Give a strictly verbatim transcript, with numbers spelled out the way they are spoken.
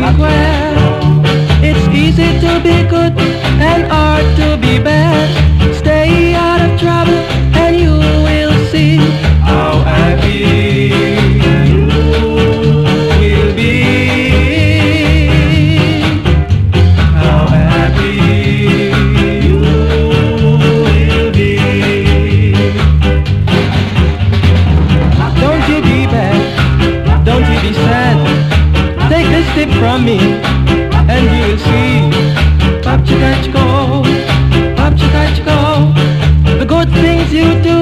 square. It's easy to be good and hard to be bad. Stay out of trouble and you will see how happy you will be. How happy you will be. Don't you be bad, don't you be sad. Take this tip from me and you will see. Pop chicka chicko, pop chicka chicko, the good things you do